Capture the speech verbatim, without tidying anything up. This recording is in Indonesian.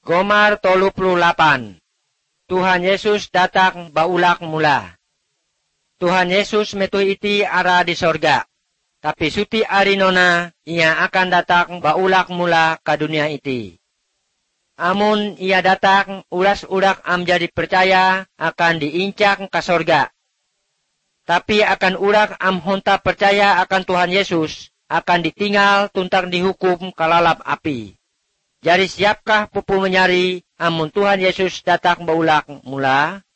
Gomar tolu puluh lapan. Tuhan Yesus datang baulak mula. Tuhan Yesus metu iti ara di sorga. Tapi suti arinona ia akan datang baulak mula ke dunia iti. Amun ia datang ulas udak am jadi percaya akan diincak ke sorga. Tapi akan urak am honta percaya akan Tuhan Yesus akan ditinggal tuntang dihukum kalalap api. Jadi siapkah pupu menyari amun Tuhan Yesus datang baulak mula?